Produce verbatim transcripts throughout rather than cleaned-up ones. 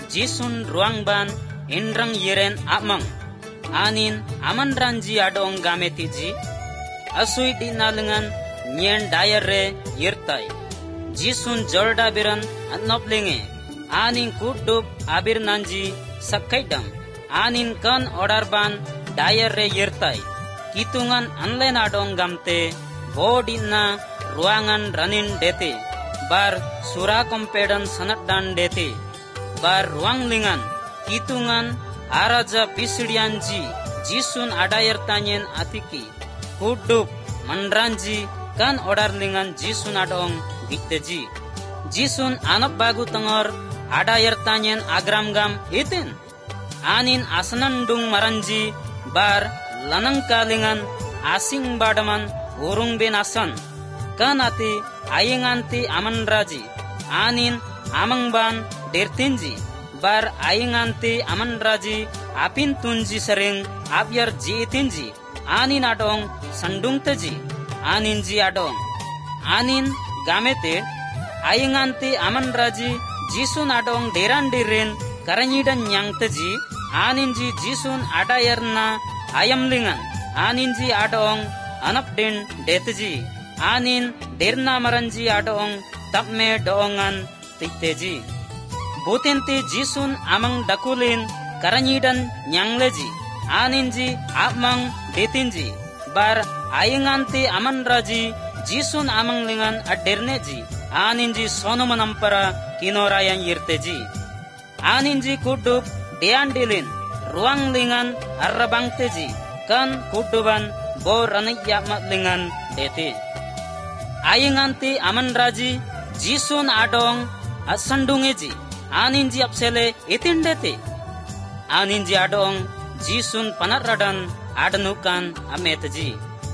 jisun ruang ban indrang yeren amang anin aman ranji adong gametiji asui di nalengan nyen dayare yirtai jisun jorda biran anoplinge anin kudup abir nanji sakkaidam anin kan order ban dayare yirtai kitungan anlen adong gamte bodina ruangan ranin dete bar sura kompedan sanat dan dete bar ruang lingan kitungan araja pisdianji jisun adayar tanyen atiki kudup mandranji kan order lingan jisun adong giteji jisun anap bagu tengor adayar tanyen agram gam itin anin asanan dung maranji bar lanang kalingan asing badaman urung ben asan kanati ayinganti aman raji anin amang ban dertinji bar ayinganti aman raji apin tunji sering abyar ji itinji anin adong sandung teji anin ji adong anin gamete ayinganti aman raji jisun adong deran diren karanyidan nyang teji anin ji jisun adayarna ayam lingan anin ji adong anap den deteji anin derna maranji adong tapme doongan titeji butenti jisun amang dakulin karanyidan nyangleji anin ji amang detinji bar ayinganti aman raji jisun amang lingan aderneji anin ji sonoman ampara kinorayan yirteji anin ji kudup dean dilin ruang lingan arrabang teji kan kuduban bo ranayya matlingan dete ayinganti aman raji jisun adong asandungeji aninji apsele itin dete aninji adong jisun panaradan adanukan ameteji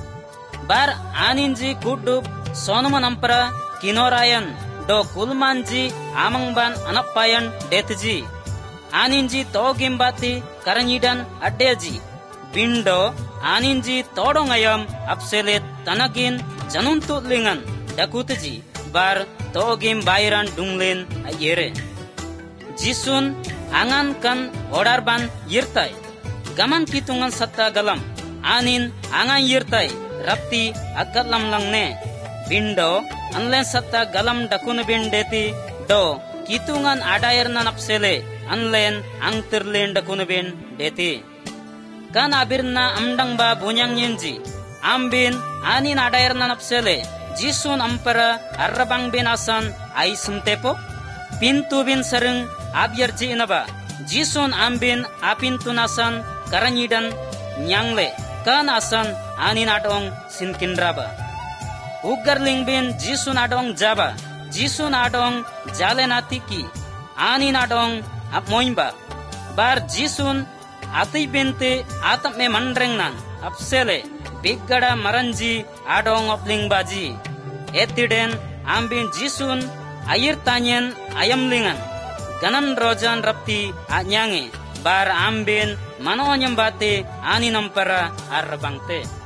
bar aninji kudup sonuman ampara kinorayan do kulmanji amangban anapayan deteji aninji togimbati karanyidan adeji bindo aninji todong ayam apselet tanakin januntut lingan dakuteji bar togim bayran dunglen ayere jisun angan kan order ban yirtai gaman kitungan satta galam anin angan yirtai rapti agat lam langne bindo anlen satta galam dakun bindeti do kitungan adayar nan apsele anlen angterlen dakun bin deti kan abirna amdang ba bunyang nyenji ambin anin adayar nan apsele jisun ampara arrabang bin asan ay sumtepo pintu bin sareng abyar ji inaba jisun ambin apin tunasan karanyidan nyangle kan asan anin adong sinkindraba ugarling bin jisun adong jaba jisun adong jalenatiki anin adong apmoimba bar jisun ati binte atap me mandrengnan apsele biggada maranji adong opling baji etiden ambin jisun ayir tanyen ayam lingan ganan rojan rapti anyange bar ambin mano nyembate ani nampara arbangte